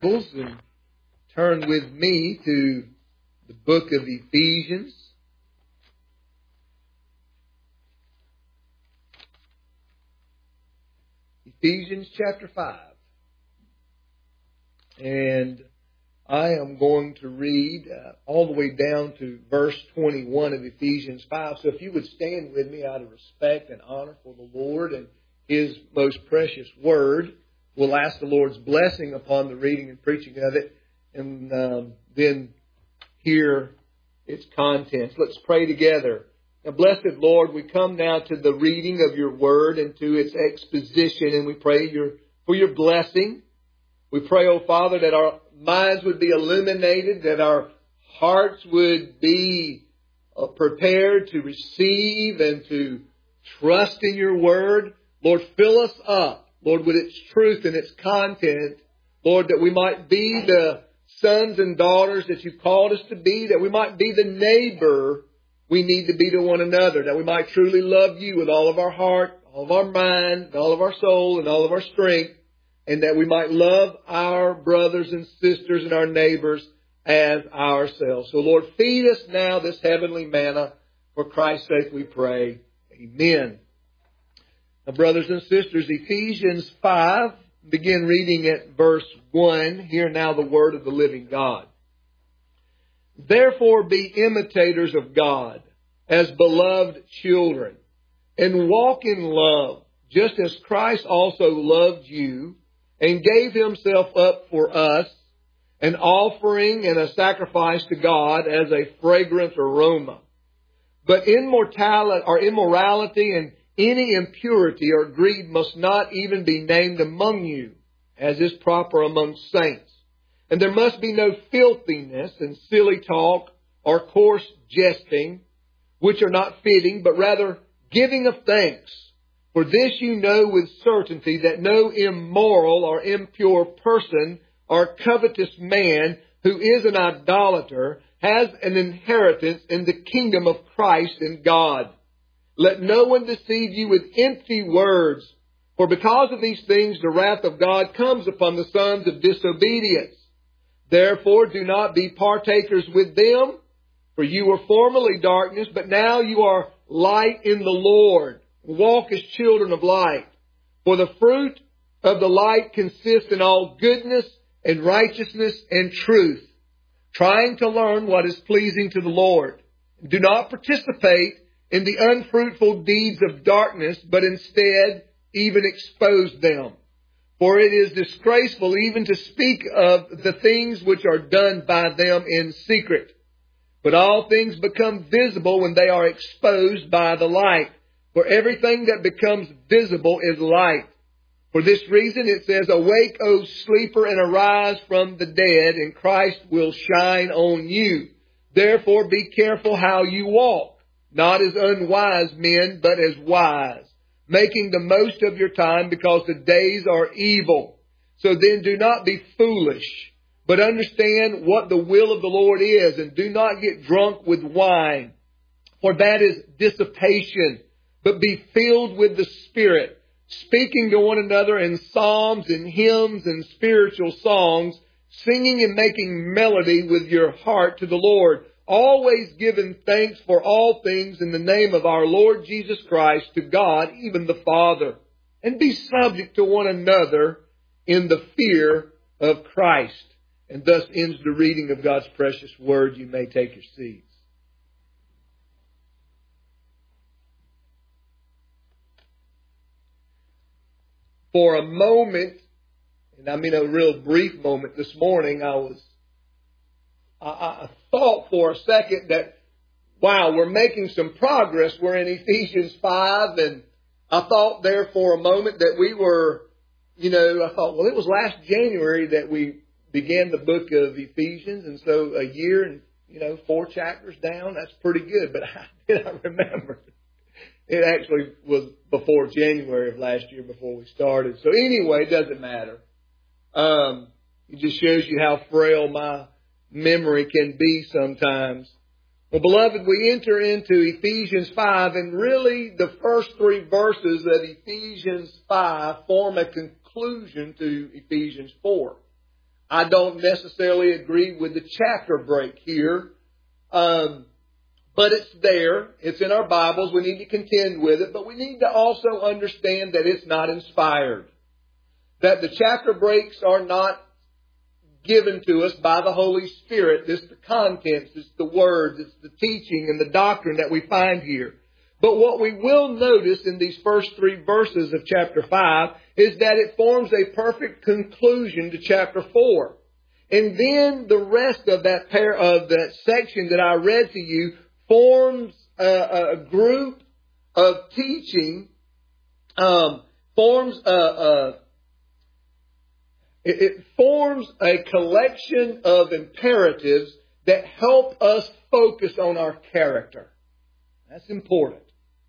And turn with me to the book of Ephesians. Ephesians chapter 5. And I am going to read all the way down to verse 21 of Ephesians 5. So if you would stand with me out of respect and honor for the Lord and His most precious Word, we'll ask the Lord's blessing upon the reading and preaching of it, and then hear its contents. Let's pray together. Now, blessed Lord, we come now to the reading of your Word and to its exposition, and we pray for your blessing. We pray, O Father, that our minds would be illuminated, that our hearts would be prepared to receive and to trust in your Word. Lord, fill us up, Lord, with its truth and its content. Lord, that we might be the sons and daughters that you've called us to be, that we might be the neighbor we need to be to one another, that we might truly love you with all of our heart, all of our mind, all of our soul, and all of our strength, and that we might love our brothers and sisters and our neighbors as ourselves. So, Lord, feed us now this heavenly manna. For Christ's sake we pray. Amen. Now, brothers and sisters, Ephesians 5, begin reading at verse 1. Hear now the word of the living God. Therefore be imitators of God as beloved children, and walk in love, just as Christ also loved you and gave himself up for us, an offering and a sacrifice to God as a fragrant aroma. But immorality and any impurity or greed must not even be named among you, as is proper among saints. And there must be no filthiness and silly talk or coarse jesting, which are not fitting, but rather giving of thanks. For this you know with certainty, that no immoral or impure person or covetous man who is an idolater has an inheritance in the kingdom of Christ and God. Let no one deceive you with empty words, for because of these things the wrath of God comes upon the sons of disobedience. Therefore do not be partakers with them, for you were formerly darkness, but now you are light in the Lord. Walk as children of light. For the fruit of the light consists in all goodness and righteousness and truth, trying to learn what is pleasing to the Lord. Do not participate in the unfruitful deeds of darkness, but instead even expose them. For it is disgraceful even to speak of the things which are done by them in secret. But all things become visible when they are exposed by the light. For everything that becomes visible is light. For this reason it says, Awake, O sleeper, and arise from the dead, and Christ will shine on you. Therefore be careful how you walk, not as unwise men, but as wise, making the most of your time, because the days are evil. So then do not be foolish, but understand what the will of the Lord is, and do not get drunk with wine, for that is dissipation, but be filled with the Spirit, speaking to one another in psalms and hymns and spiritual songs, singing and making melody with your heart to the Lord, always giving thanks for all things in the name of our Lord Jesus Christ to God, even the Father. And be subject to one another in the fear of Christ. And thus ends the reading of God's precious word. You may take your seats. For a moment, and I mean a real brief moment this morning, I thought for a second that, wow, we're making some progress. We're in Ephesians 5, and I thought there for a moment that we were, I thought, well, it was last January that we began the book of Ephesians, and so a year and, 4 chapters down, that's pretty good. But I remember it actually was before January of last year before we started. So anyway, it doesn't matter. It just shows you how frail my memory can be sometimes. Well, beloved, we enter into Ephesians 5, and really the first 3 verses of Ephesians 5 form a conclusion to Ephesians 4. I don't necessarily agree with the chapter break here. But it's there. It's in our Bibles. We need to contend with it. But we need to also understand that it's not inspired. That the chapter breaks are not given to us by the Holy Spirit. It's the contents, it's the words, it's the teaching and the doctrine that we find here. But what we will notice in these first 3 verses of chapter 5 is that it forms a perfect conclusion to chapter 4. And then the rest of that section that I read to you forms a group of teaching, it forms a collection of imperatives that help us focus on our character. That's important.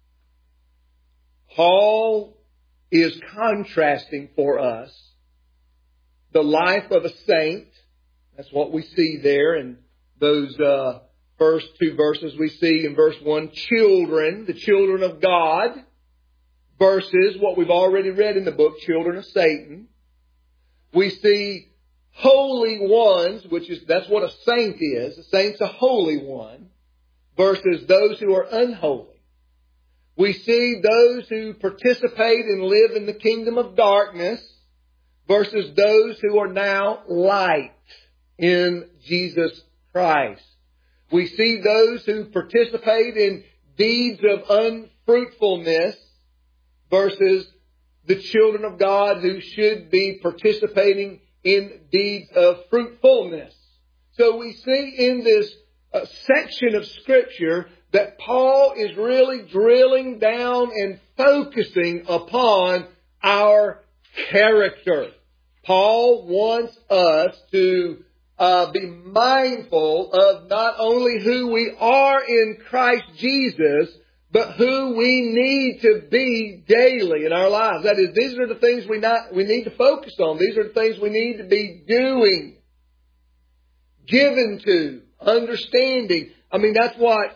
Paul is contrasting for us the life of a saint. That's what we see there in those first 2 verses. We see in verse 1, children, the children of God, versus what we've already read in the book, children of Satan. We see holy ones, that's what a saint is. A saint's a holy one, versus those who are unholy. We see those who participate and live in the kingdom of darkness versus those who are now light in Jesus Christ. We see those who participate in deeds of unfruitfulness versus the children of God who should be participating in deeds of fruitfulness. So we see in this section of Scripture that Paul is really drilling down and focusing upon our character. Paul wants us to be mindful of not only who we are in Christ Jesus, but who we need to be daily in our lives. That is, these are the things we need to focus on. These are the things we need to be doing, given to, understanding. I mean, that's what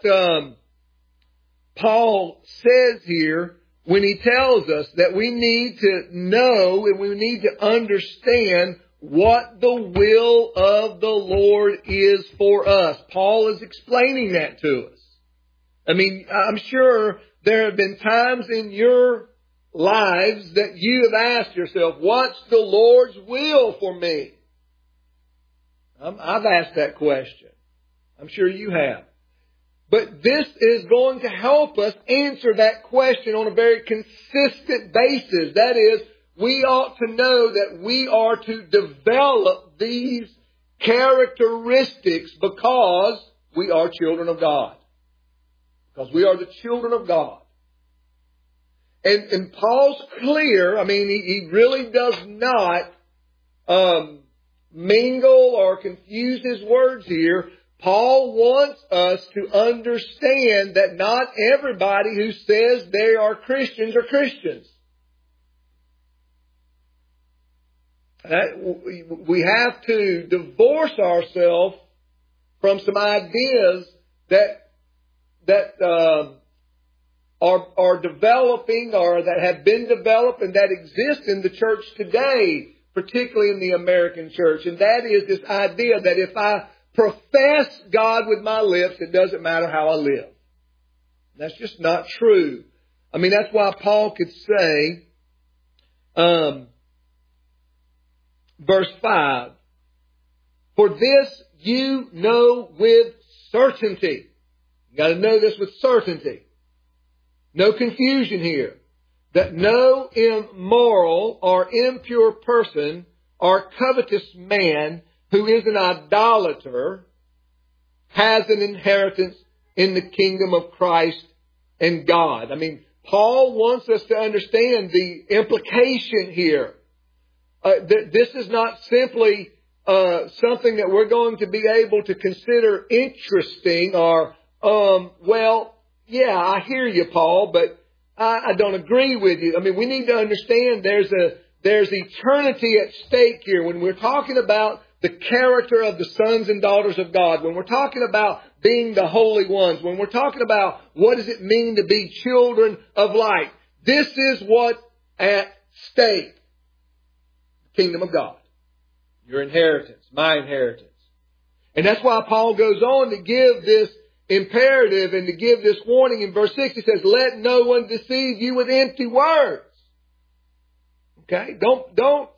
Paul says here when he tells us that we need to know and we need to understand what the will of the Lord is for us. Paul is explaining that to us. I mean, I'm sure there have been times in your lives that you have asked yourself, what's the Lord's will for me? I've asked that question. I'm sure you have. But this is going to help us answer that question on a very consistent basis. That is, we ought to know that we are to develop these characteristics because we are children of God. Because we are the children of God. And Paul's clear. I mean, he really does not mingle or confuse his words here. Paul wants us to understand that not everybody who says they are Christians are Christians. We have to divorce ourselves from some ideas that are developing or that have been developed and that exist in the church today, particularly in the American church. And that is this idea that if I profess God with my lips, it doesn't matter how I live. That's just not true. I mean, that's why Paul could say, verse 5, for this you know with certainty. You got to know this with certainty. No confusion here. That no immoral or impure person or covetous man who is an idolater has an inheritance in the kingdom of Christ and God. I mean, Paul wants us to understand the implication here. This is not simply something that we're going to be able to consider interesting or, well, yeah, I hear you, Paul, but I don't agree with you. I mean, we need to understand there's eternity at stake here. When we're talking about the character of the sons and daughters of God, when we're talking about being the holy ones, when we're talking about what does it mean to be children of light, this is what's at stake. The kingdom of God. Your inheritance, my inheritance. And that's why Paul goes on to give this imperative and to give this warning in verse 6. He says, let no one deceive you with empty words. Okay? Don't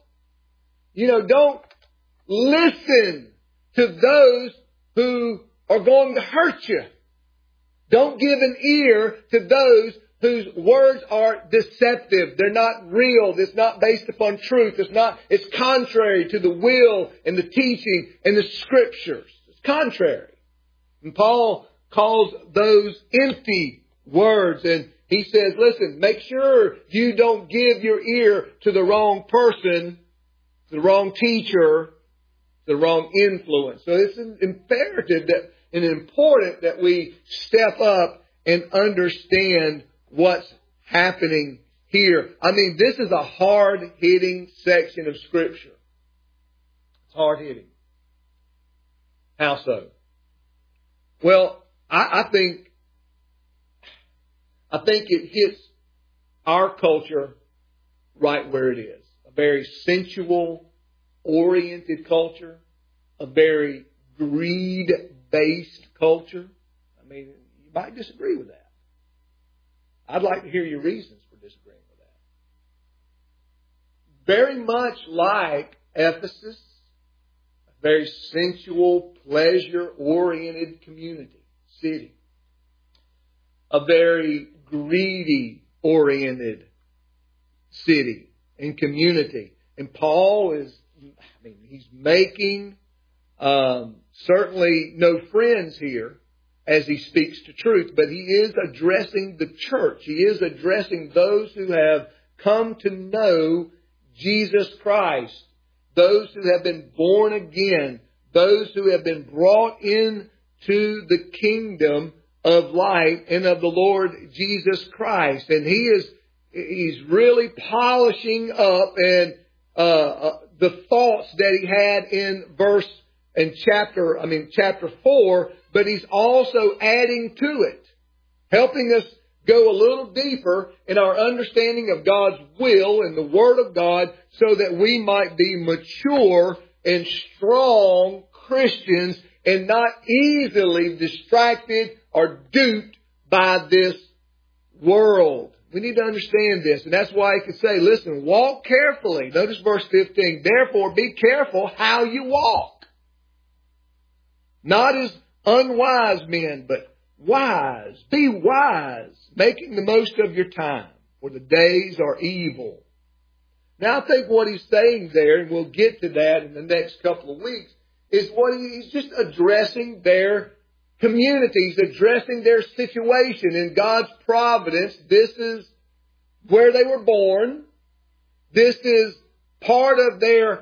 listen to those who are going to hurt you. Don't give an ear to those whose words are deceptive. They're not real. It's not based upon truth. It's contrary to the will and the teaching and the scriptures. It's contrary. And Paul calls those empty words, and he says, listen, make sure you don't give your ear to the wrong person, to the wrong teacher, the wrong influence. So it's imperative and important that we step up and understand what's happening here. I mean, this is a hard-hitting section of Scripture. It's hard-hitting. How so? Well, I think it hits our culture right where it is. A very sensual-oriented culture. A very greed-based culture. I mean, you might disagree with that. I'd like to hear your reasons for disagreeing with that. Very much like Ephesus, a very sensual, pleasure-oriented community, city. A very greedy-oriented city and community. And Paul he's making certainly no friends here as he speaks to truth, but he is addressing the church. He is addressing those who have come to know Jesus Christ, those who have been born again, those who have been brought into the kingdom of light and of the Lord Jesus Christ. And he's really polishing up and the thoughts that he had in chapter 4, but he's also adding to it, helping us go a little deeper in our understanding of God's will and the Word of God so that we might be mature and strong Christians and not easily distracted or duped by this world. We need to understand this, and that's why he could say, listen, walk carefully. Notice verse 15. Therefore, be careful how you walk. Not as unwise men, but wise. Be wise, making the most of your time, for the days are evil. Now, I think what he's saying there, and we'll get to that in the next couple of weeks, is he's just addressing their community. He's addressing their situation in God's providence. This is where they were born. This is part of their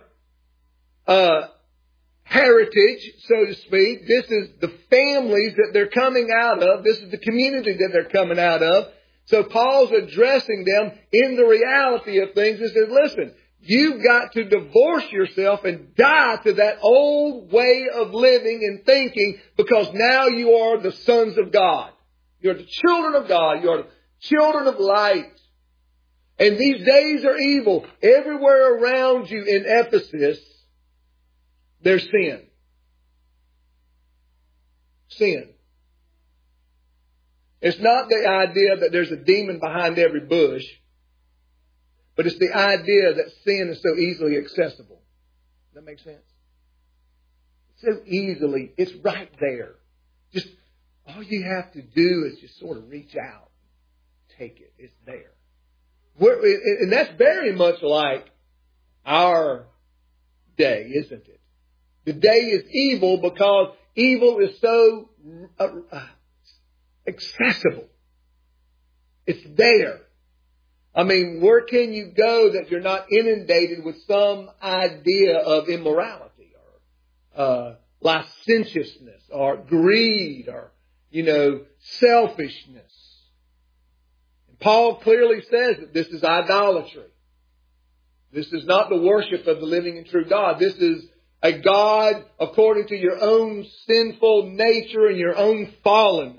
heritage, so to speak. This is the families that they're coming out of. This is the community that they're coming out of. So Paul's addressing them in the reality of things. He says, listen, you've got to divorce yourself and die to that old way of living and thinking, because now you are the sons of God. You're the children of God. You are the children of light. And these days are evil. Everywhere around you in Ephesus, there's sin. Sin. It's not the idea that there's a demon behind every bush, but it's the idea that sin is so easily accessible. Does that make sense? So easily, it's right there. Just all you have to do is just sort of reach out, take it. It's there. And that's very much like our day, isn't it? The day is evil because evil is so accessible. It's there. I mean, where can you go that you're not inundated with some idea of immorality or licentiousness or greed or, selfishness? And Paul clearly says that this is idolatry. This is not the worship of the living and true God. This is a God according to your own sinful nature and your own fallenness.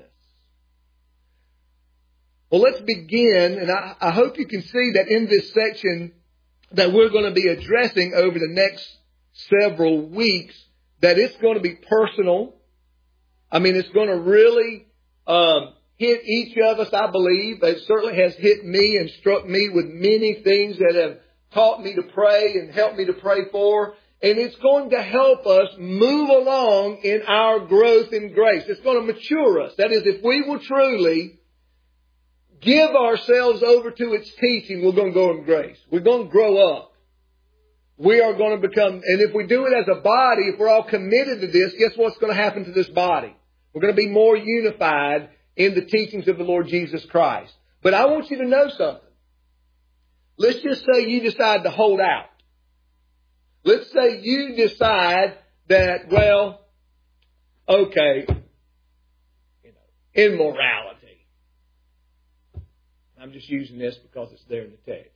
Well, let's begin, and I hope you can see that in this section that we're going to be addressing over the next several weeks that it's going to be personal. I mean, it's going to really hit each of us, I believe. It certainly has hit me and struck me with many things that have taught me to pray and helped me to pray for. And it's going to help us move along in our growth in grace. It's going to mature us. That is, if we will truly give ourselves over to its teaching, we're going to go in grace. We're going to grow up. We are going to become, and if we do it as a body, if we're all committed to this, guess what's going to happen to this body? We're going to be more unified in the teachings of the Lord Jesus Christ. But I want you to know something. Let's just say you decide to hold out. Let's say you decide that, well, okay, immorality. I'm just using this because it's there in the text.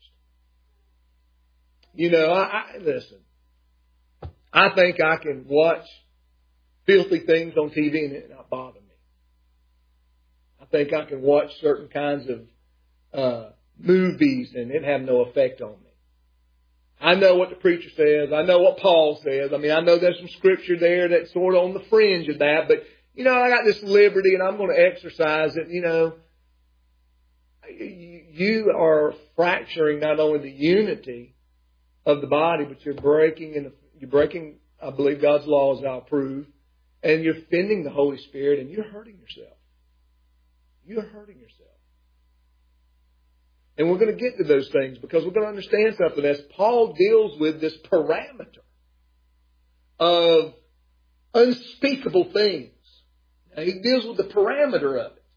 Listen, I think I can watch filthy things on TV and it not bother me. I think I can watch certain kinds of movies and it have no effect on me. I know what the preacher says. I know what Paul says. I mean, I know there's some scripture there that's sort of on the fringe of that. But, I got this liberty and I'm going to exercise it. You are fracturing not only the unity of the body, but you're breaking, I believe, God's laws, I'll prove. And you're offending the Holy Spirit and you're hurting yourself. You're hurting yourself. And we're going to get to those things because we're going to understand something as Paul deals with this parameter of unspeakable things. Now, he deals with the parameter of it.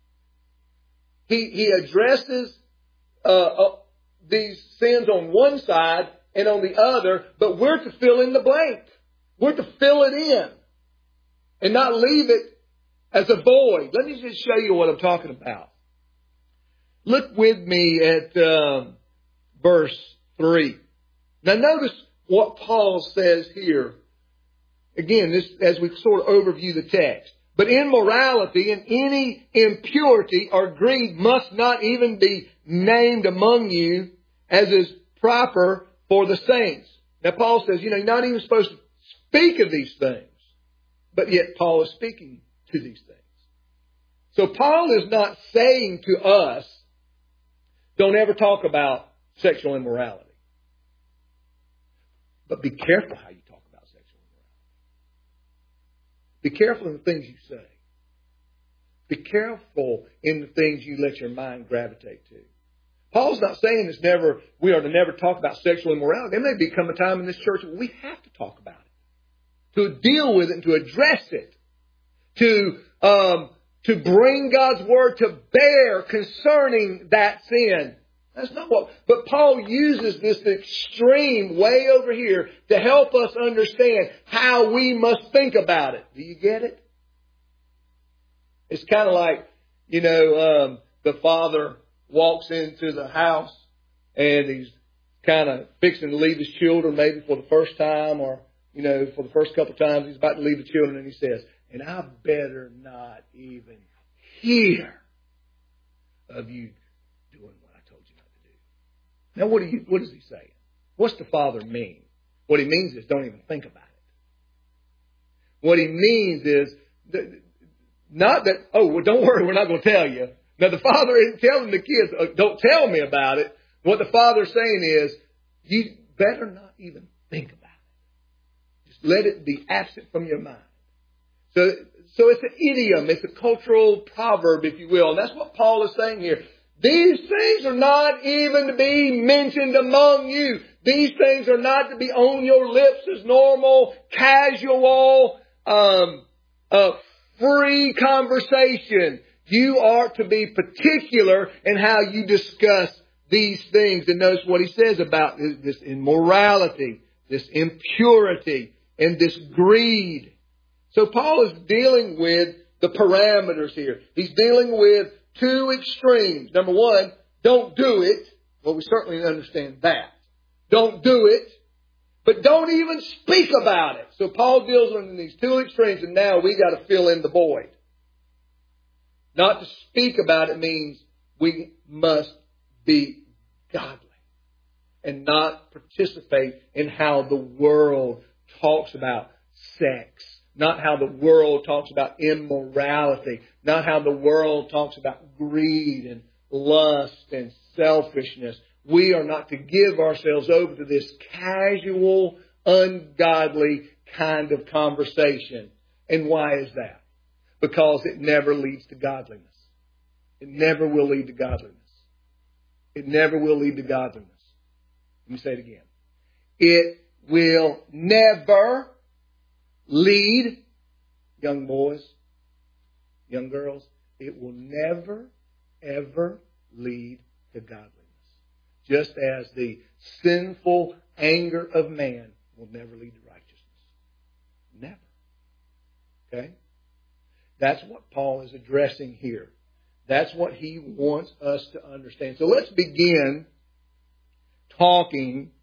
He addresses these sins on one side and on the other, but we're to fill in the blank. We're to fill it in and not leave it as a void. Let me just show you what I'm talking about. Look with me at verse 3. Now notice what Paul says here. Again, this as we sort of overview the text. But immorality and any impurity or greed must not even be named among you as is proper for the saints. Now Paul says, you're not even supposed to speak of these things. But yet Paul is speaking to these things. So Paul is not saying to us, don't ever talk about sexual immorality. But be careful how you talk about sexual immorality. Be careful in the things you say. Be careful in the things you let your mind gravitate to. Paul's not saying we are to never talk about sexual immorality. There may become a time in this church where we have to talk about it, to deal with it and to address it, to bring God's word to bear concerning that sin. That's not what, but Paul uses this extreme way over here to help us understand how we must think about it. Do you get it? It's kind of like, the father walks into the house and he's kind of fixing to leave his children maybe for the first time or, for the first couple of times he's about to leave the children and he says, and I better not even hear of you doing what I told you not to do. Now, what is he saying? What's the father mean? What he means is don't even think about it. What he means is not that, don't worry, we're not going to tell you. Now, the father isn't telling the kids, don't tell me about it. What the father's saying is, you better not even think about it. Just let it be absent from your mind. So it's an idiom. It's a cultural proverb, if you will. And that's what Paul is saying here. These things are not even to be mentioned among you. These things are not to be on your lips as normal, casual, free conversation. You are to be particular in how you discuss these things. And notice what he says about this immorality, this impurity, and this greed. So Paul is dealing with the parameters here. He's dealing with two extremes. Number one, don't do it. Well, we certainly understand that. Don't do it. But don't even speak about it. So Paul deals with these two extremes, and now we got to fill in the void. Not to speak about it means we must be godly and not participate in how the world talks about sex, not how the world talks about immorality, not how the world talks about greed and lust and selfishness. We are not to give ourselves over to this casual, ungodly kind of conversation. And why is that? Because it never leads to godliness. It never will lead to godliness. It never will lead to godliness. Let me say it again. It will never lead, young boys, young girls, it will never, ever lead to godliness. Just as the sinful anger of man will never lead to righteousness. Never. Okay? That's what Paul is addressing here. That's what he wants us to understand. So let's begin talking,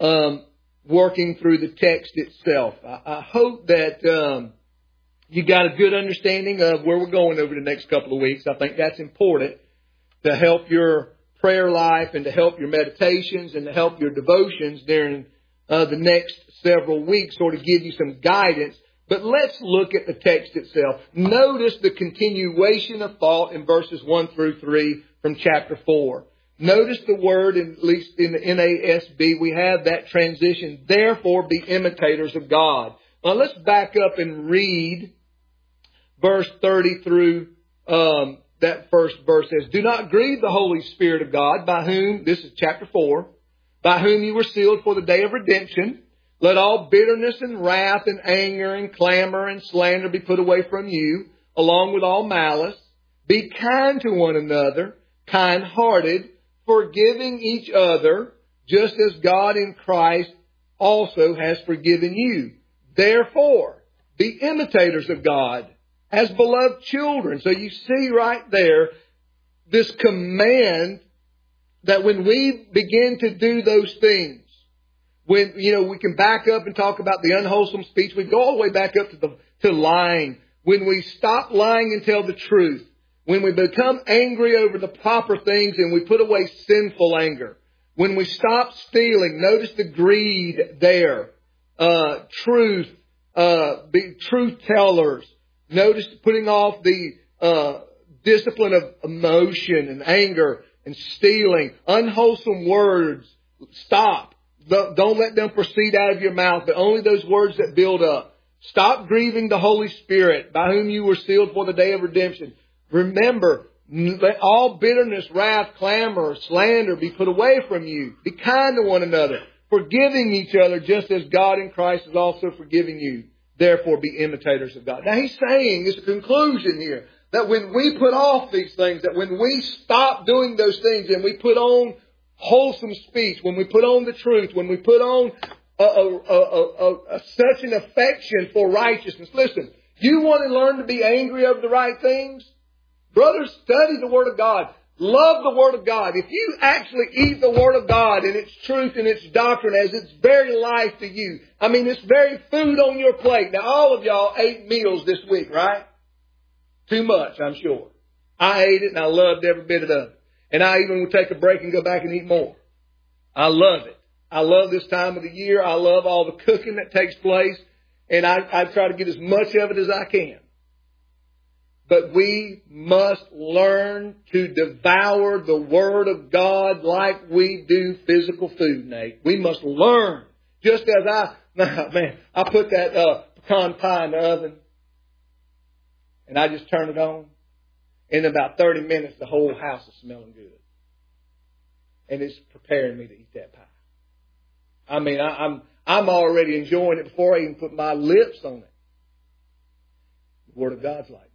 working through the text itself. I hope that you got a good understanding of where we're going over the next couple of weeks. I think that's important to help your prayer life and to help your meditations and to help your devotions during the next several weeks, sort of give you some guidance. But let's look at the text itself. Notice the continuation of thought in verses 1 through 3 from chapter 4. Notice the word, at least in the NASB, we have that transition, therefore be imitators of God. Now let's back up and read verse 30 through that first verse says, do not grieve the Holy Spirit of God, by whom, this is chapter 4, by whom you were sealed for the day of redemption. Let all bitterness and wrath and anger and clamor and slander be put away from you, along with all malice. Be kind to one another, kind-hearted, forgiving each other, just as God in Christ also has forgiven you. Therefore, be imitators of God as beloved children. So you see right there this command that when we begin to do those things, when, we can back up and talk about the unwholesome speech. We go all the way back up to lying. When we stop lying and tell the truth. When we become angry over the proper things and we put away sinful anger. When we stop stealing, notice the greed there. Truth, be truth tellers. Notice putting off the discipline of emotion and anger and stealing. Unwholesome words. Stop. Don't let them proceed out of your mouth, but only those words that build up. Stop grieving the Holy Spirit, by whom you were sealed for the day of redemption. Remember, let all bitterness, wrath, clamor, slander be put away from you. Be kind to one another, forgiving each other, just as God in Christ has also forgiven you. Therefore, be imitators of God. Now, he's saying, it's a conclusion here, that when we put off these things, that when we stop doing those things and we put on wholesome speech, when we put on the truth, when we put on such an affection for righteousness. Listen, you want to learn to be angry over the right things? Brothers, study the Word of God. Love the Word of God. If you actually eat the Word of God and its truth and its doctrine as its very life to you, it's very food on your plate. Now, all of y'all ate meals this week, right? Too much, I'm sure. I ate it and I loved every bit of it. And I even would take a break and go back and eat more. I love it. I love this time of the year. I love all the cooking that takes place. And I try to get as much of it as I can. But we must learn to devour the Word of God like we do physical food, Nate. We must learn. Just as I put that pecan pie in the oven. And I just turn it on. In about 30 minutes, the whole house is smelling good. And it's preparing me to eat that pie. I'm already enjoying it before I even put my lips on it. The Word of God's like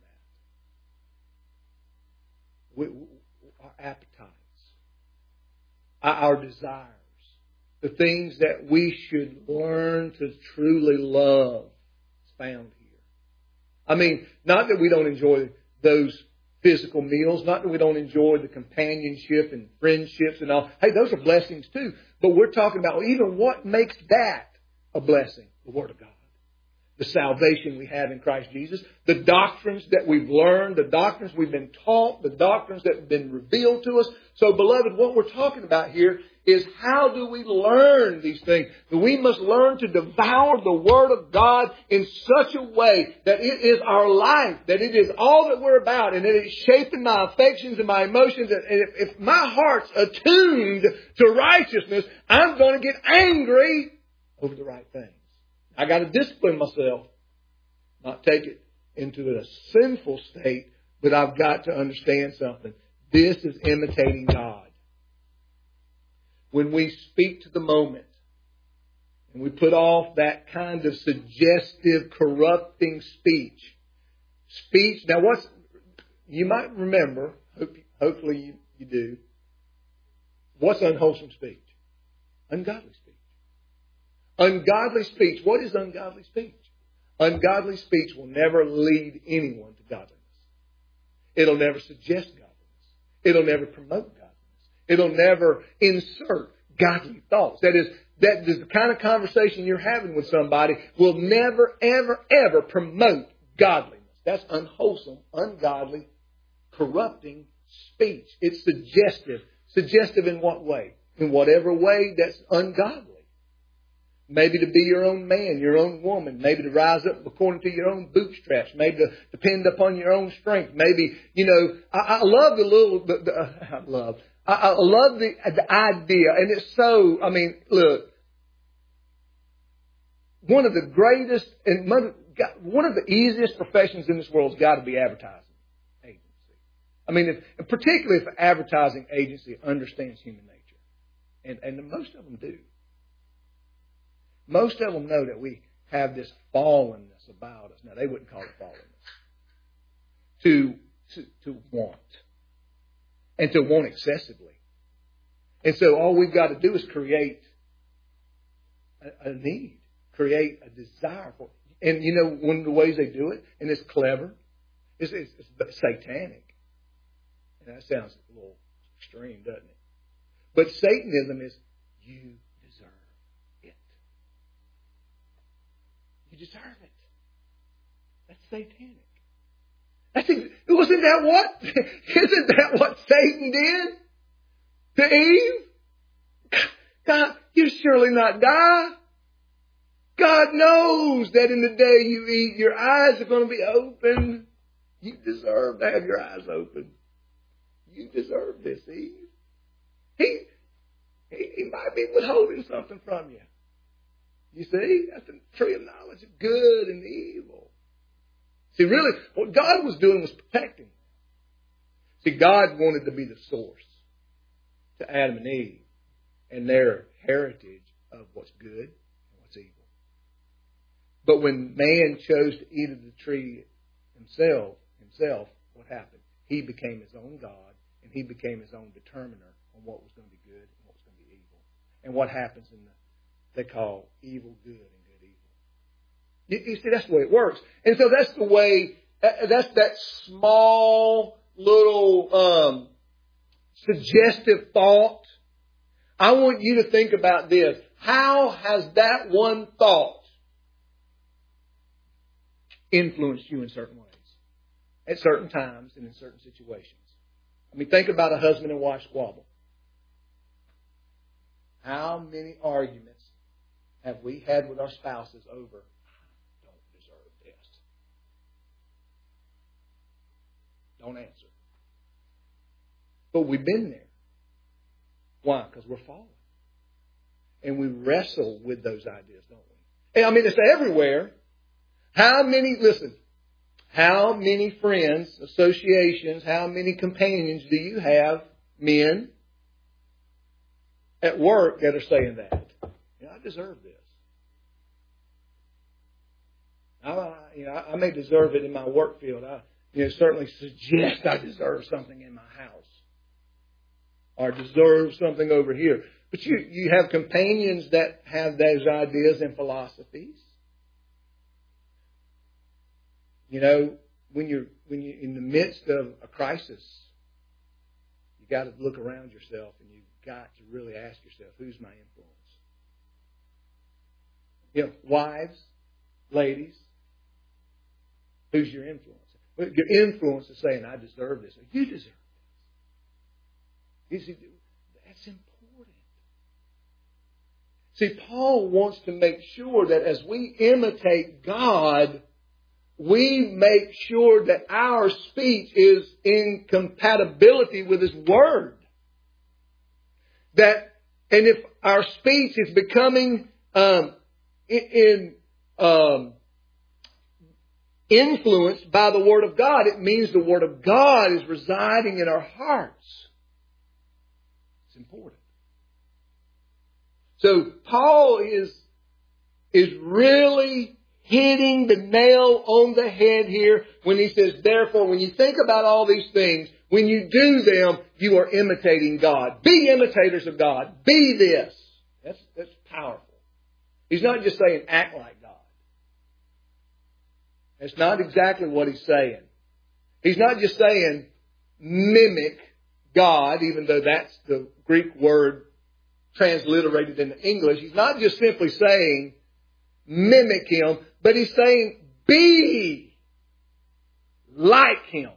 that. Our appetites, our desires, the things that we should learn to truly love is found here. Not that we don't enjoy those physical meals, not that we don't enjoy the companionship and friendships and all. Hey, those are blessings too. But we're talking about even what makes that a blessing, the Word of God. the salvation we have in Christ Jesus, the doctrines that we've learned, the doctrines we've been taught, the doctrines that have been revealed to us. So, beloved, what we're talking about here is how do we learn these things? We must learn to devour the Word of God in such a way that it is our life, that it is all that we're about, and that it's shaping my affections and my emotions. And if my heart's attuned to righteousness, I'm going to get angry over the right things. I got to discipline myself, not take it into a sinful state, but I've got to understand something. This is imitating God. When we speak to the moment and we put off that kind of suggestive, corrupting speech. Now you might remember, hopefully you do, what's unwholesome speech? Ungodly speech. Ungodly speech. What is ungodly speech? Ungodly speech will never lead anyone to godliness. It'll never suggest godliness. It'll never promote godliness. It'll never insert godly thoughts. That is the kind of conversation you're having with somebody will never, ever, ever promote godliness. That's unwholesome, ungodly, corrupting speech. It's suggestive. Suggestive in what way? In whatever way that's ungodly. Maybe to be your own man, your own woman. Maybe to rise up according to your own bootstraps. Maybe to depend upon your own strength. Maybe, I love I love the idea. And it's so, look. One of the greatest and one of the easiest professions in this world has got to be advertising agency. Particularly if an advertising agency understands human nature. And most of them do. Most of them know that we have this fallenness about us. Now, they wouldn't call it fallenness. To want. And to want excessively. And so all we've got to do is create a need. Create a desire for it. And one of the ways they do it, and it's clever, it's satanic. And that sounds a little extreme, doesn't it? But Satanism is, you deserve it. You deserve it. That's satanic. Isn't that what Satan did to Eve? God, you surely not die. God knows that in the day you eat, your eyes are going to be open. You deserve to have your eyes open. You deserve this, Eve. He might be withholding something from you. You see, that's the tree of knowledge of good and evil. See, really, what God was doing was protecting them. See, God wanted to be the source to Adam and Eve and their heritage of what's good and what's evil. But when man chose to eat of the tree himself, what happened? He became his own God, and he became his own determiner on what was going to be good and what was going to be evil. And what happens they call evil good and good evil. You see, that's the way it works. And so that's the way, that's that small little suggestive thought. I want you to think about this. How has that one thought influenced you in certain ways, at certain times and in certain situations? Think about a husband and wife squabble. How many arguments have we had with our spouses over, I don't deserve this? Don't answer. But we've been there. Why? Because we're fallen. And we wrestle with those ideas, don't we? It's everywhere. How many friends, associations, how many companions do you have, men, at work that are saying that? I deserve this. I may deserve it in my work field. I certainly suggest I deserve something in my house. Or deserve something over here. But you have companions that have those ideas and philosophies. When you're in the midst of a crisis, you got to look around yourself and you've got to really ask yourself, who's my influence? Wives, ladies, Who's your influence? Well, your influence is saying, I deserve this. Or, you deserve this. You see, that's important. See, Paul wants to make sure that as we imitate God, we make sure that our speech is in compatibility with His Word. And if our speech is becoming influenced by the Word of God, it means the Word of God is residing in our hearts. It's important. So Paul is really hitting the nail on the head here when he says, therefore, when you think about all these things, when you do them, you are imitating God. Be imitators of God. Be this. That's powerful. He's not just saying act like God. That's not exactly what he's saying. He's not just saying mimic God, even though that's the Greek word transliterated into English. He's not just simply saying mimic Him, but he's saying be like Him.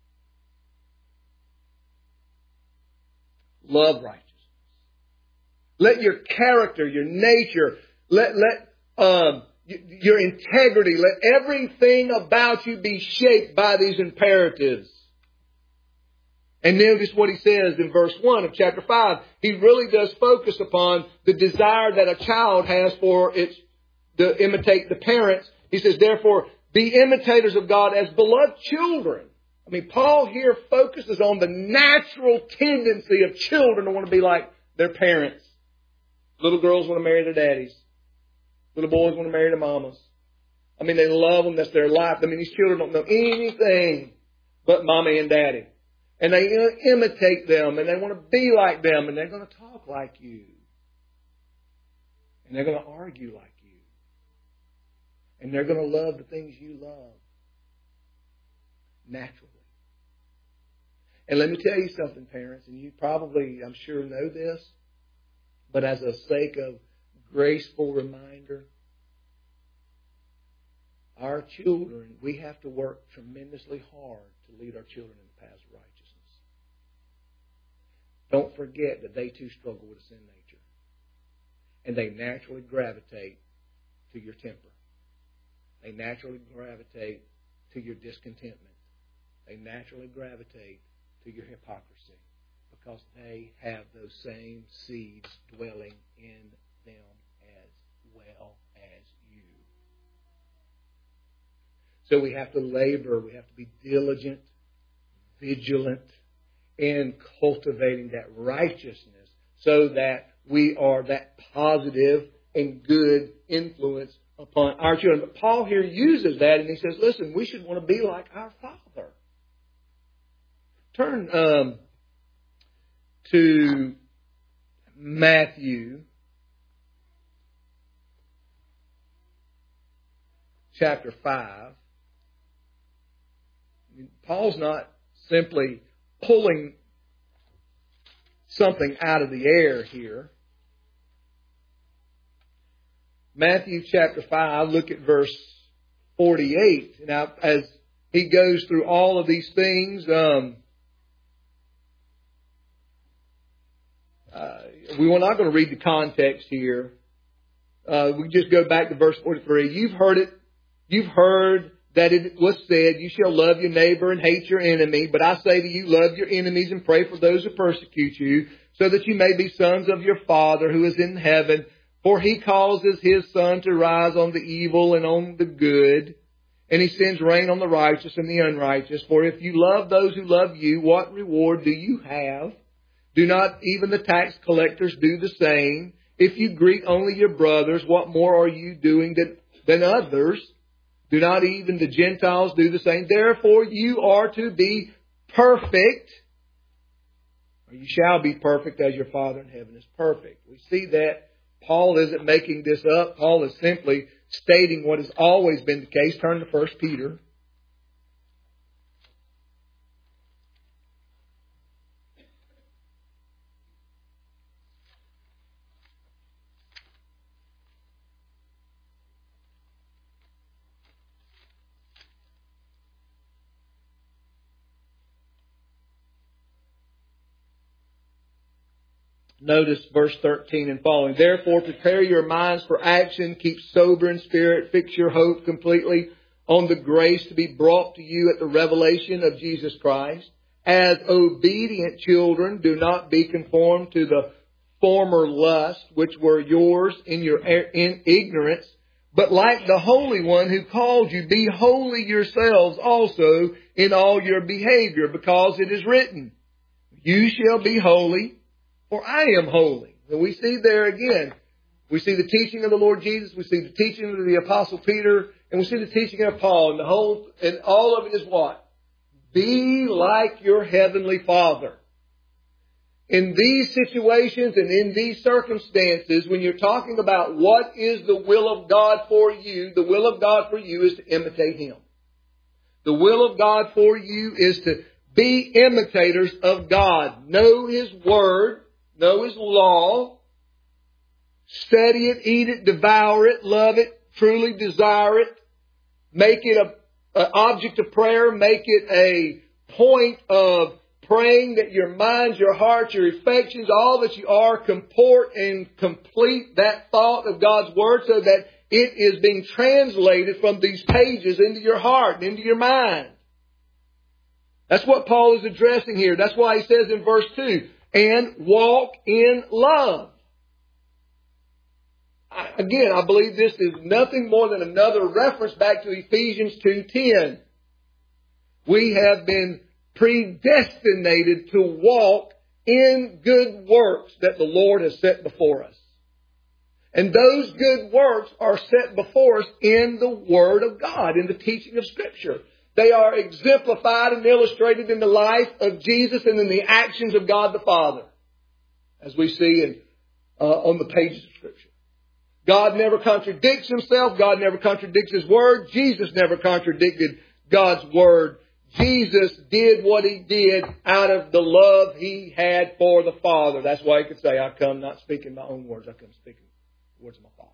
Love righteousness. Let your character, your nature, let your integrity, let everything about you be shaped by these imperatives. And notice what he says in verse 1 of chapter 5. He really does focus upon the desire that a child has to imitate the parents. He says, therefore, be imitators of God as beloved children. I mean, Paul here focuses on the natural tendency of children to want to be like their parents. Little girls want to marry their daddies. Little boys want to marry their mamas. I mean, they love them. That's their life. I mean, these children don't know anything but mommy and daddy. And they imitate them, and they want to be like them, and they're going to talk like you. And they're going to argue like you. And they're going to love the things you love. Naturally. And let me tell you something, parents, and you probably, I'm sure, know this, but as a sake of graceful reminder, our children, we have to work tremendously hard to lead our children in the paths of righteousness. Don't forget that they too struggle with a sin nature. And they naturally gravitate to your temper. They naturally gravitate to your discontentment. They naturally gravitate to your hypocrisy because they have those same seeds dwelling in them as well as you. So we have to labor, we have to be diligent, vigilant in cultivating that righteousness so that we are that positive and good influence upon our children. But Paul here uses that and he says, listen, we should want to be like our Father. Turn to Matthew chapter 5. Paul's not simply pulling something out of the air here. Matthew chapter 5, look at verse 48. Now, as he goes through all of these things, we're not going to read the context here. We just go back to verse 43. You've heard it. You've heard that it was said, you shall love your neighbor and hate your enemy. But I say to you, love your enemies and pray for those who persecute you, so that you may be sons of your Father who is in heaven. For He causes His sun to rise on the evil and on the good, and He sends rain on the righteous and the unrighteous. For if you love those who love you, what reward do you have? Do not even the tax collectors do the same? If you greet only your brothers, what more are you doing than others? Do not even the Gentiles do the same? Therefore you are to be perfect, or you shall be perfect as your Father in heaven is perfect. We see that Paul isn't making this up. Paul is simply stating what has always been the case. Turn to 1 Peter. Notice verse 13 and following. Therefore, prepare your minds for action. Keep sober in spirit. Fix your hope completely on the grace to be brought to you at the revelation of Jesus Christ. As obedient children, do not be conformed to the former lusts which were yours in your ignorance. But like the Holy One who called you, be holy yourselves also in all your behavior, because it is written, you shall be holy, for I am holy. And we see there again, we see the teaching of the Lord Jesus, we see the teaching of the Apostle Peter, and we see the teaching of Paul, and all of it is what? Be like your Heavenly Father. In these situations and in these circumstances, when you're talking about what is the will of God for you, the will of God for you is to imitate Him. The will of God for you is to be imitators of God. Know His Word, know His law, study it, eat it, devour it, love it, truly desire it, make it an object of prayer, make it a point of praying that your minds, your hearts, your affections, all that you are, comport and complete that thought of God's Word so that it is being translated from these pages into your heart and into your mind. That's what Paul is addressing here. That's why he says in verse 2, and walk in love. Again, I believe this is nothing more than another reference back to Ephesians 2:10. We have been predestinated to walk in good works that the Lord has set before us. And those good works are set before us in the Word of God, in the teaching of Scripture. They are exemplified and illustrated in the life of Jesus and in the actions of God the Father, as we see on the pages of Scripture. God never contradicts Himself. God never contradicts His Word. Jesus never contradicted God's Word. Jesus did what He did out of the love He had for the Father. That's why He could say, I come not speaking my own words. I come speaking the words of my Father.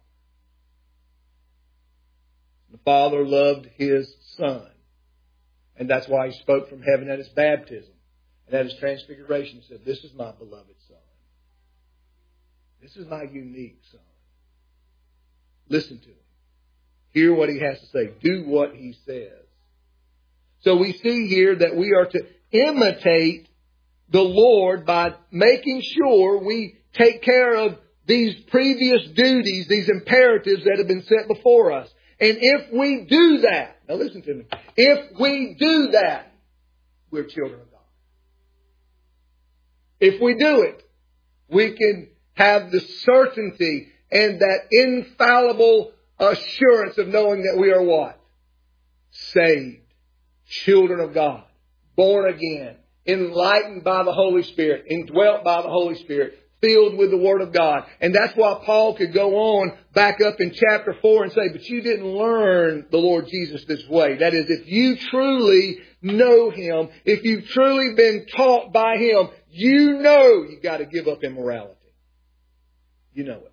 The Father loved His Son. And that's why He spoke from heaven at His baptism. And at His transfiguration He said, this is my beloved Son. This is my unique Son. Listen to Him. Hear what He has to say. Do what He says. So we see here that we are to imitate the Lord by making sure we take care of these previous duties, these imperatives that have been set before us. And if we do that, now listen to me, if we do that, we're children of God. If we do it, we can have the certainty and that infallible assurance of knowing that we are what? Saved. Children of God. Born again. Enlightened by the Holy Spirit. Indwelt by the Holy Spirit. Filled with the Word of God. And that's why Paul could go on back up in chapter 4 and say, but you didn't learn the Lord Jesus this way. That is, if you truly know Him, if you've truly been taught by Him, you know you've got to give up immorality. You know it.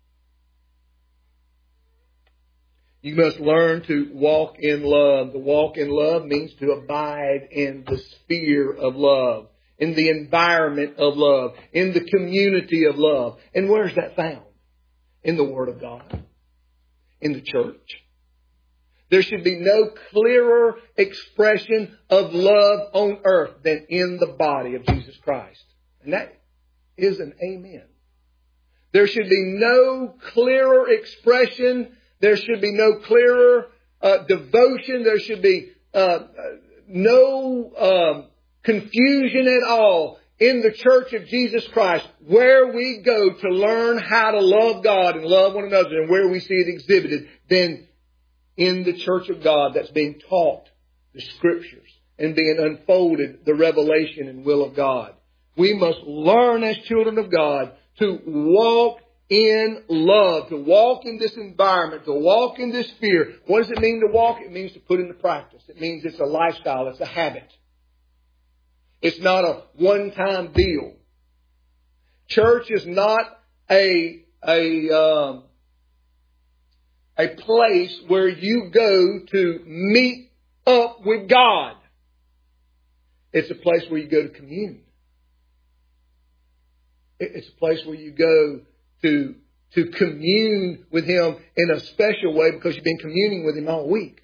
You must learn to walk in love. To walk in love means to abide in the sphere of love, in the environment of love, in the community of love. And where's that found? In the Word of God, in the church. There should be no clearer expression of love on earth than in the body of Jesus Christ. And that is an amen. There should be no clearer expression. There should be no clearer devotion. There should be no confusion at all in the church of Jesus Christ, where we go to learn how to love God and love one another, and where we see it exhibited, than in the church of God that's being taught the Scriptures and being unfolded the revelation and will of God. We must learn as children of God to walk in love, to walk in this environment, to walk in this sphere. What does it mean to walk? It means to put into practice. It means it's a lifestyle. It's a habit. It's not a one-time deal. Church is not a place where you go to meet up with God. It's a place where you go to commune. It's a place where you go to commune with Him in a special way because you've been communing with Him all week.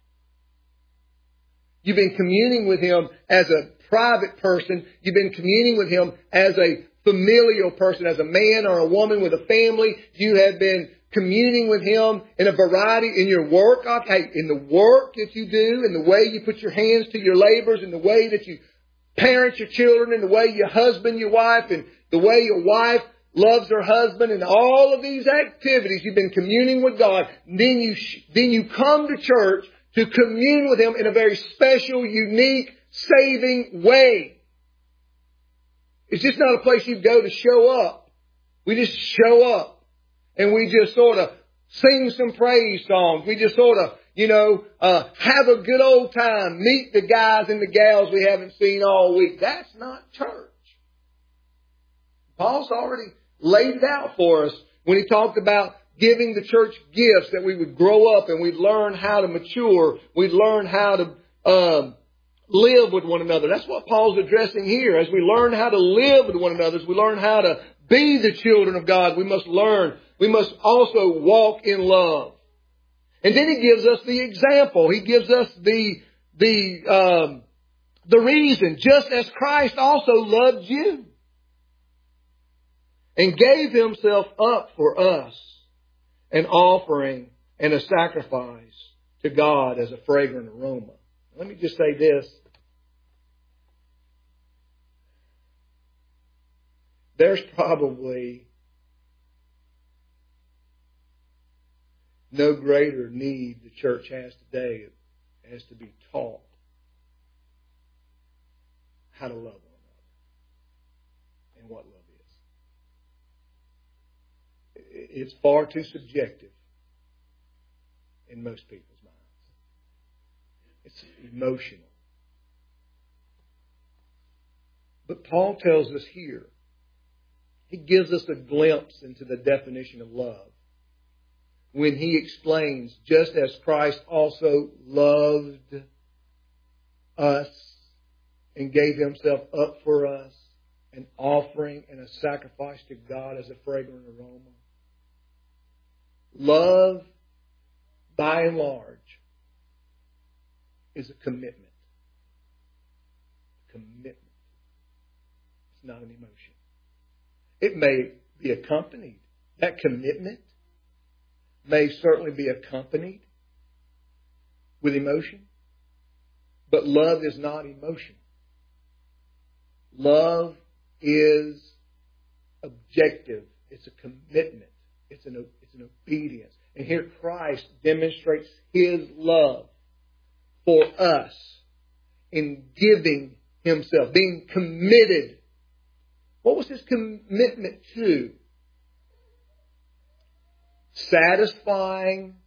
You've been communing with Him as a private person. You've been communing with Him as a familial person, as a man or a woman with a family. You have been communing with Him in a variety in your work. Okay, in the work that you do, in the way you put your hands to your labors, in the way that you parent your children, in the way you husband your wife, and the way your wife loves her husband, and all of these activities, you've been communing with God. Then you come to church to commune with Him in a very special, unique, saving way. It's just not a place you go to show up. We just show up and we just sort of sing some praise songs. We just sort of, have a good old time, meet the guys and the gals we haven't seen all week. That's not church. Paul's already laid it out for us when he talked about giving the church gifts, that we would grow up and we'd learn how to mature. We'd learn how to live with one another. That's what Paul's addressing here. As we learn how to live with one another, as we learn how to be the children of God, we must also walk in love. And then he gives us the example. He gives us the reason, just as Christ also loved you and gave Himself up for us, an offering and a sacrifice to God as a fragrant aroma. Let me just say this. There's probably no greater need the church has today as to be taught how to love one another and what love is. It's far too subjective in most people's minds. It's emotional. But Paul tells us here, he gives us a glimpse into the definition of love when he explains, just as Christ also loved us and gave Himself up for us, an offering and a sacrifice to God as a fragrant aroma. Love, by and large, is a commitment. Commitment. It's not an emotion. It may be accompanied. That commitment may certainly be accompanied with emotion. But love is not emotion. Love is objective. It's a commitment. It's an obedience. And here Christ demonstrates His love for us in giving Himself, being committed. What was His commitment to? Satisfying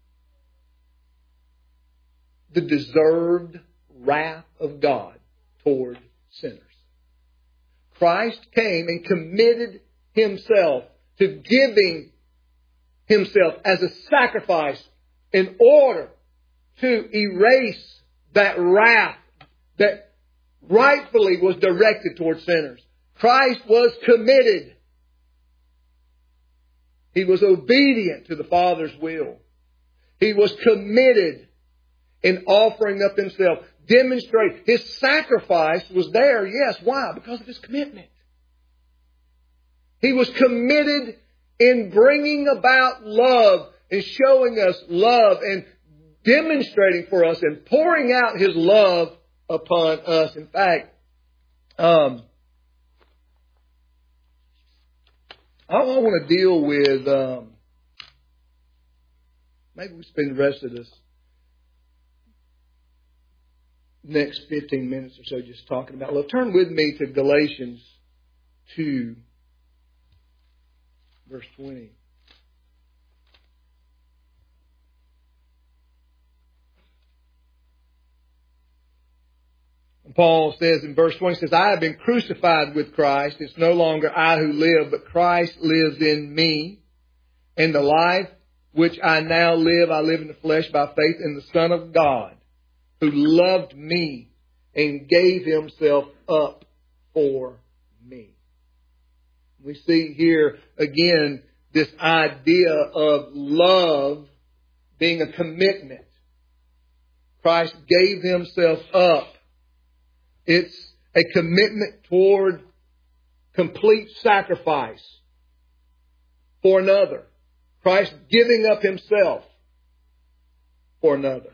the deserved wrath of God toward sinners. Christ came and committed Himself to giving Himself as a sacrifice in order to erase that wrath that rightfully was directed toward sinners. Christ was committed. He was obedient to the Father's will. He was committed in offering up Himself. Demonstrate His sacrifice was there. Yes. Why? Because of His commitment. He was committed in bringing about love and showing us love and demonstrating for us and pouring out His love upon us. In fact, I want to deal with, maybe we spend the rest of this next 15 minutes or so just talking about love. Turn with me to Galatians 2, verse 20. Paul says in verse 20, says, I have been crucified with Christ. It's no longer I who live, but Christ lives in me. And the life which I now live, I live in the flesh by faith in the Son of God, who loved me and gave Himself up for me. We see here again this idea of love being a commitment. Christ gave Himself up. It's a commitment toward complete sacrifice for another. Christ giving up Himself for another.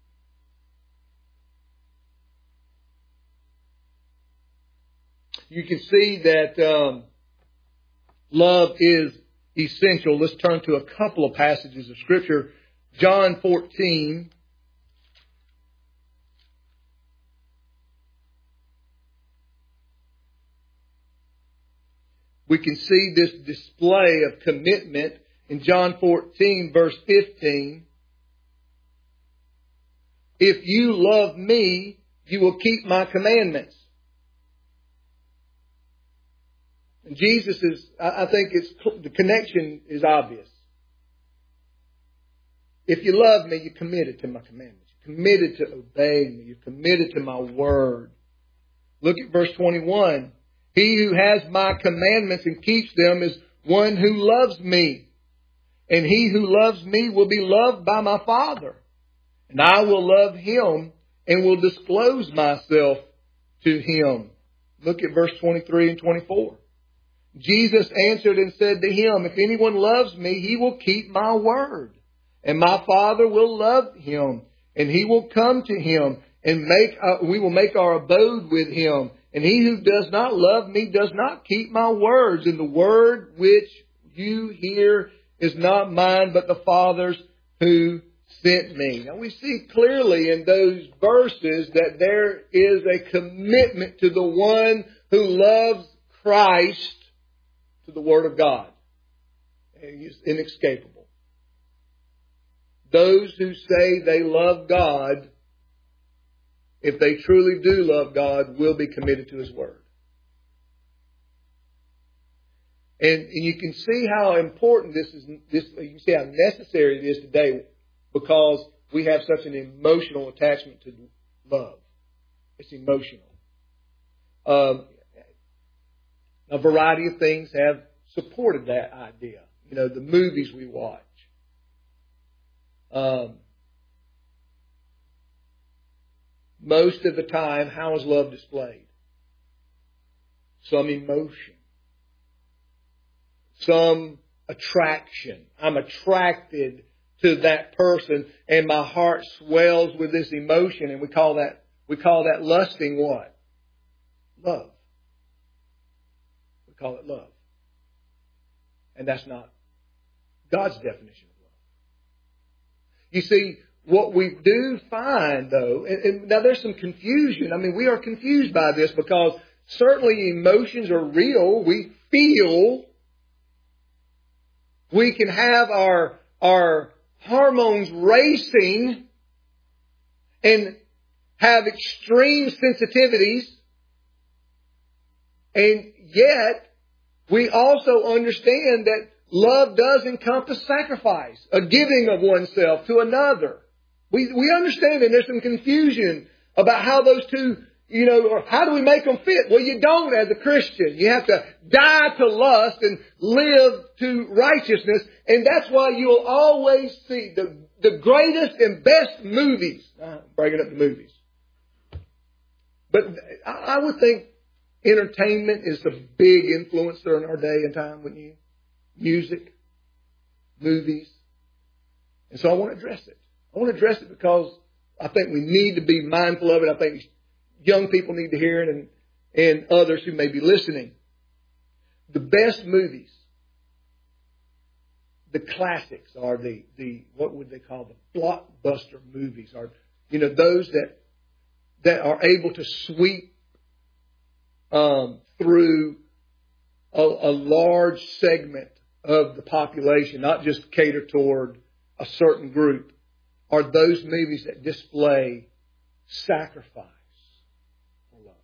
You can see that love is essential. Let's turn to a couple of passages of Scripture. John 14. We can see this display of commitment in John 14, verse 15. If you love me, you will keep my commandments. And Jesus is, I think the connection is obvious. If you love me, you're committed to my commandments. You're committed to obeying me. You're committed to my word. Look at verse 21. He who has my commandments and keeps them is one who loves me. And he who loves me will be loved by my Father. And I will love him and will disclose myself to him. Look at verse 23 and 24. Jesus answered and said to him, if anyone loves me, he will keep my word. And my Father will love him. And he will come to him and we will make our abode with him. And he who does not love me does not keep my words. And the word which you hear is not mine, but the Father's who sent me. Now we see clearly in those verses that there is a commitment to the one who loves Christ to the Word of God. It's inescapable. Those who say they love God, if they truly do love God, will be committed to His Word. And you can see how important this is. You can see how necessary it is today because we have such an emotional attachment to love. It's emotional. A variety of things have supported that idea. You know, the movies we watch. Most of the time, how is love displayed? Some emotion. Some attraction. I'm attracted to that person and my heart swells with this emotion, and we call that lusting what? Love. We call it love. And that's not God's definition of love. You see, what we do find, though, and now there's some confusion. I mean, we are confused by this because certainly emotions are real. We feel. We can have our hormones racing and have extreme sensitivities. And yet, we also understand that love does encompass sacrifice, a giving of oneself to another. We understand that there's some confusion about how those two, or how do we make them fit? Well, you don't as a Christian. You have to die to lust and live to righteousness. And that's why you'll always see the greatest and best movies. I'm breaking up the movies. But I would think entertainment is a big influencer in our day and time, wouldn't you? Music, movies. And so I want to address it. I want to address it because I think we need to be mindful of it. I think young people need to hear it and others who may be listening. The best movies, the classics are the what would they call the blockbuster movies are, those that are able to sweep through a large segment of the population, not just cater toward a certain group, are those movies that display sacrifice for love.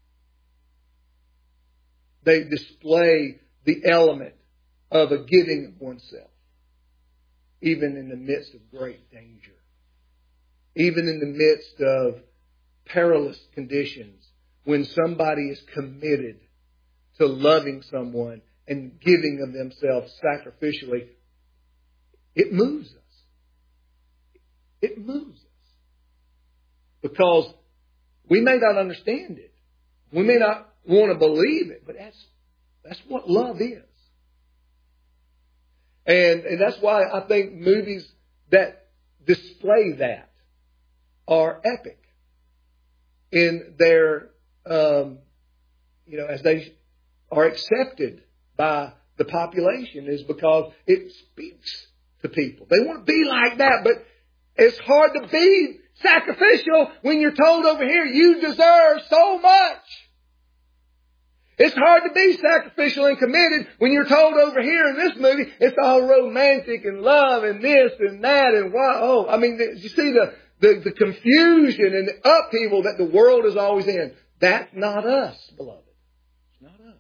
They display the element of a giving of oneself, even in the midst of great danger, even in the midst of perilous conditions. When somebody is committed to loving someone and giving of themselves sacrificially, it moves us. It moves us. Because we may not understand it. We may not want to believe it, but that's what love is. And that's why I think movies that display that are epic in their, as they are accepted by the population, is because it speaks to people. They want to be like that, but it's hard to be sacrificial when you're told over here you deserve so much. It's hard to be sacrificial and committed when you're told over here in this movie it's all romantic and love and this and that and wow. Oh, I mean, you see the confusion and the upheaval that the world is always in. That's not us, beloved. It's not us.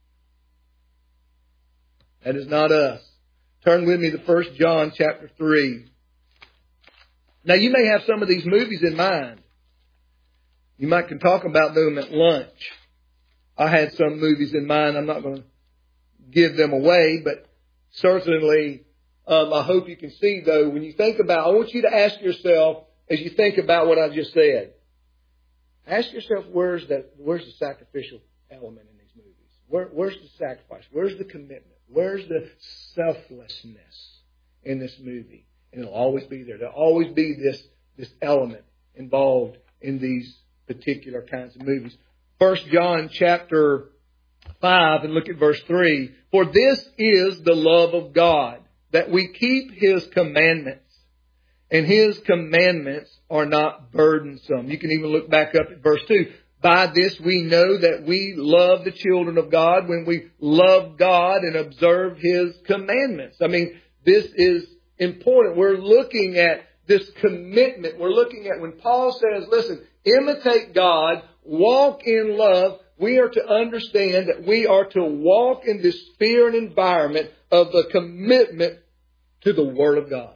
That is not us. Turn with me to 1 John chapter 3. Now, you may have some of these movies in mind. You might can talk about them at lunch. I had some movies in mind. I'm not going to give them away, but certainly I hope you can see, though, when you think about, I want you to ask yourself, as you think about what I just said, ask yourself, where's the sacrificial element in these movies? Where's the sacrifice? Where's the commitment? Where's the selflessness in this movie? And it'll always be there. There'll always be this element involved in these particular kinds of movies. 1 John chapter 5 and look at verse 3. For this is the love of God, that we keep His commandments. And His commandments are not burdensome. You can even look back up at verse 2. By this we know that we love the children of God when we love God and observe His commandments. I mean, this is important. We're looking at this commitment. We're looking at when Paul says, listen, imitate God, walk in love. We are to understand that we are to walk in this sphere and environment of the commitment to the Word of God.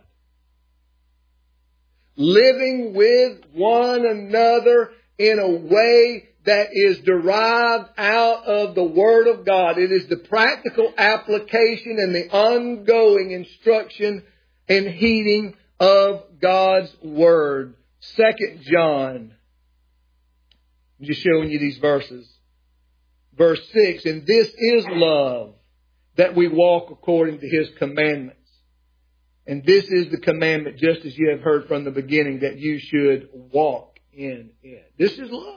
Living with one another in a way that is derived out of the Word of God. It is the practical application and the ongoing instruction and heeding of God's Word. 2 John. I'm just showing you these verses. Verse 6, and this is love, that we walk according to His commandments. And this is the commandment, just as you have heard from the beginning, that you should walk in it. This is love.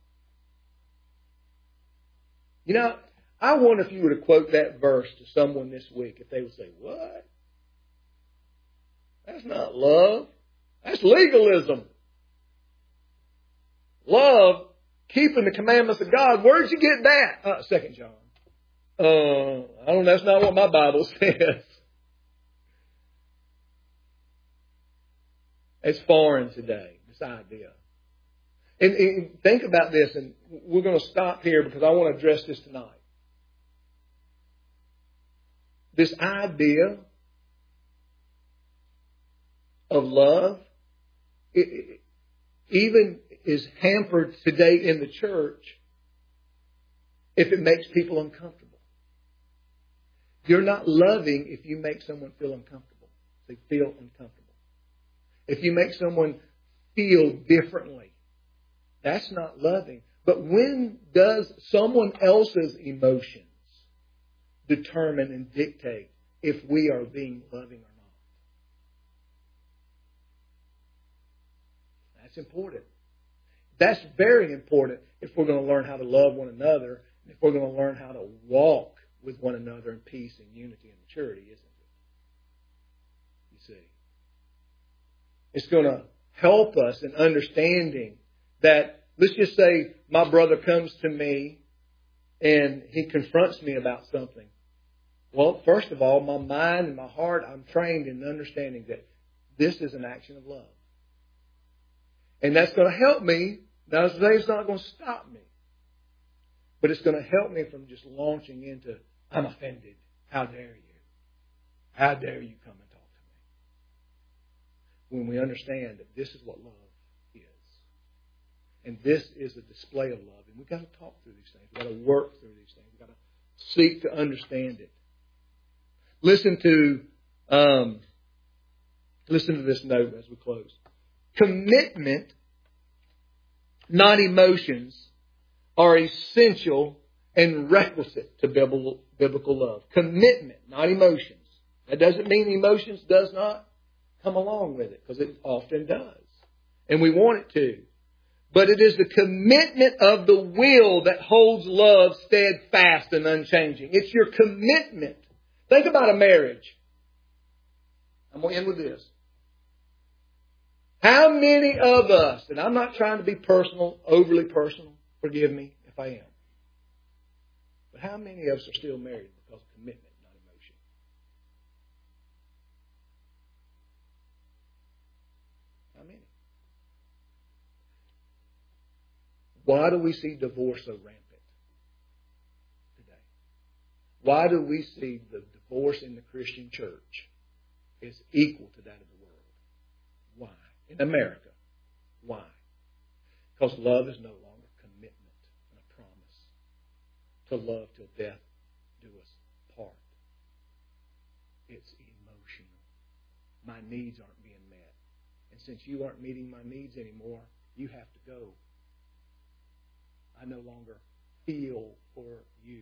You know, I wonder if you were to quote that verse to someone this week, if they would say, what? That's not love. That's legalism. Love, keeping the commandments of God. Where'd you get that? 2 John. I don't know. That's not what my Bible says. It's foreign today, this idea. And think about this, and we're going to stop here because I want to address this tonight. This idea of love, it even is hampered today in the church if it makes people uncomfortable. You're not loving if you make someone feel uncomfortable. They feel uncomfortable. If you make someone feel differently, that's not loving. But when does someone else's emotions determine and dictate if we are being loving or not? That's important. That's very important if we're going to learn how to love one another, and if we're going to learn how to walk with one another in peace and unity and maturity, isn't it? You see. It's going to help us in understanding that, let's just say my brother comes to me and he confronts me about something. Well, first of all, my mind and my heart, I'm trained in understanding that this is an action of love. And that's going to help me. Now, I say it's not going to stop me. But it's going to help me from just launching into, I'm offended. How dare you? How dare you come and talk to me? When we understand that this is what love is. And this is a display of love. And we've got to talk through these things. We've got to work through these things. We've got to seek to understand it. Listen to this note as we close. Commitment, not emotions, are essential and requisite to biblical love. Commitment, not emotions. That doesn't mean emotions does not come along with it, because it often does. And we want it to. But it is the commitment of the will that holds love steadfast and unchanging. It's your commitment. Think about a marriage. I'm going to end with this. How many of us, and I'm not trying to be personal, overly personal, forgive me if I am, but how many of us are still married because of commitment, not emotion? How many? Why do we see divorce so rampant today? Why do we see the divorce in the Christian church is equal to that of the world? Why? In America. Why? Because love is no longer commitment and a promise to love till death do us part. It's emotional. My needs aren't being met. And since you aren't meeting my needs anymore, you have to go. I no longer feel for you.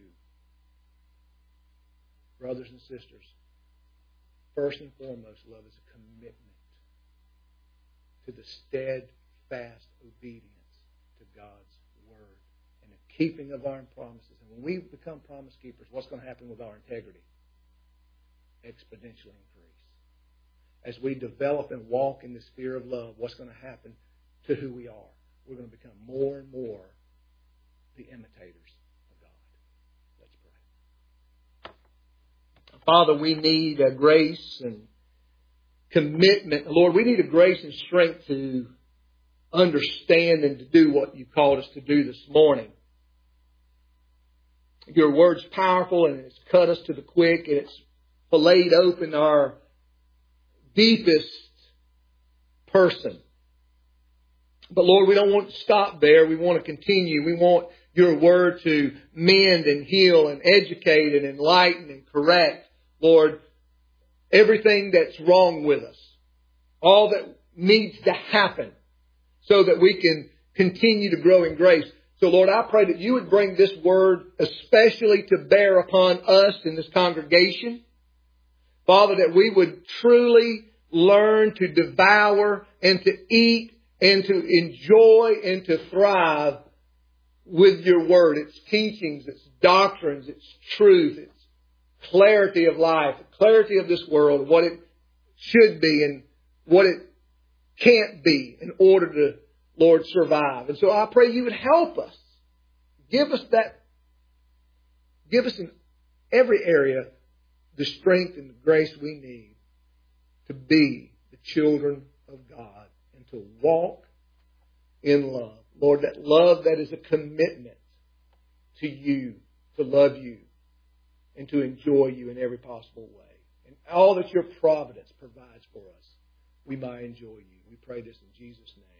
Brothers and sisters, first and foremost, love is a commitment to the steadfast obedience to God's Word and the keeping of our promises. And when we become promise keepers, what's going to happen with our integrity? Exponentially increase. As we develop and walk in the sphere of love, what's going to happen to who we are? We're going to become more and more the imitators of God. Let's pray. Father, we need a grace and commitment. Lord, we need a grace and strength to understand and to do what you called us to do this morning. Your word's powerful and it's cut us to the quick and it's filleted open our deepest person. But Lord, we don't want to stop there. We want to continue. We want your word to mend and heal and educate and enlighten and correct, Lord, everything that's wrong with us. All that needs to happen so that we can continue to grow in grace. So Lord, I pray that you would bring this word especially to bear upon us in this congregation. Father, that we would truly learn to devour and to eat and to enjoy and to thrive with your word, its teachings, its doctrines, its truth, its clarity of life, clarity of this world, what it should be and what it can't be in order to, Lord, survive. And so I pray you would help us. Give us in every area the strength and the grace we need to be the children of God and to walk in love. Lord, that love that is a commitment to you, to love you, and to enjoy you in every possible way. And all that your providence provides for us, we might enjoy you. We pray this in Jesus' name.